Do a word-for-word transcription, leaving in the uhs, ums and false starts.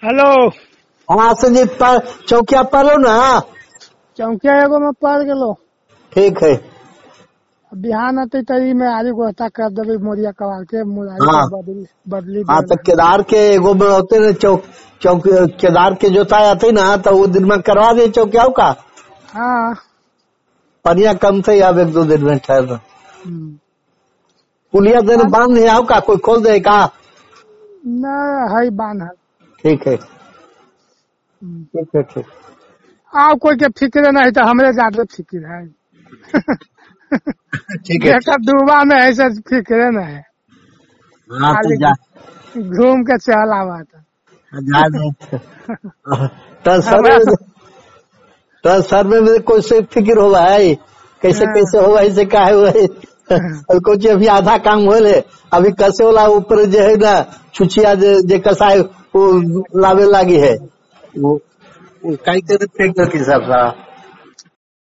Hello. हाँ संजीत पर चौकिया पर हो ना? चौकिया एगो में पड़ गेलो। ठीक है। बिहान अते तरी में आलू गोस्ता कर देबे मोरिया कबार के मुरारी हाँ के बदली बदली हाँ दे तो केदार के एगो में होते ना चौक चौक केदार के जोताई आते ना तो वो दिन में करवा दे चौकिया का। हाँ। पनिया कम से अब एक दो दिन में ठहर। हम्म। पुलिया दिन बांध नहीं आओ का कोई खोल दे का? न है बान है। ठीक है हम्म। ठीक है ठीक। आप कोई के फिक्र नहीं तो हमरे ज्यादा फिक्र है। ठीक है जेकर डूबा में ऐसे फिक्र न है। हाँ तो खाली जा घूम के चल आवा था। जा दे। तो सर हमरा में तो सर में मेरे कोई से फिक्र होगा है कैसे कैसे होगा ऐसे का है वही और कुछ अभी आधा काम होले अभी कैसे होला ऊपर जो है ना छुछिया जे, जे कसाय वो लावे लागी है वो, वो कई तरह फेंक के सब सारा